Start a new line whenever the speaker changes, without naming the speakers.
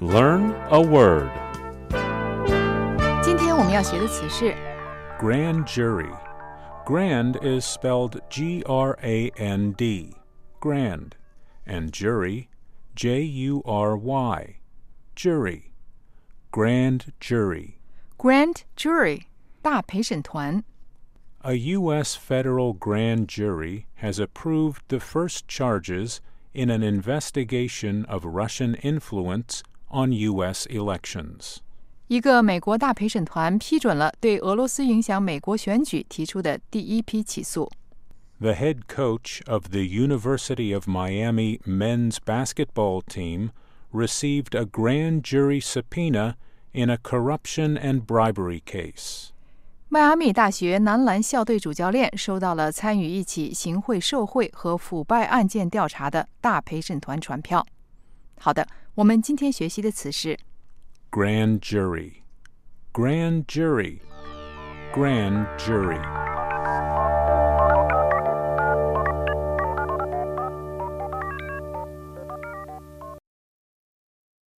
Learn a word.
今天我们要学的词是
Grand jury. Grand is spelled G-R-A-N-D, grand, and jury, J-U-R-Y, jury, grand jury.
Grand Jury 大陪审团。
A U.S. federal grand jury has approved the first charges in an investigation of Russian influence on U.S. elections.
一个美国大陪审团批准了对俄罗斯影响美国选举提出的第一批起诉。
The head coach of the University of Miami men's basketball team received a grand jury subpoena in a corruption and bribery case.
迈阿密大学男篮校队主教练收到了参与一起行贿受贿和腐败案件调查的大陪审团传票。好的，我们今天学习的词是
Grand jury. Grand jury. Grand jury.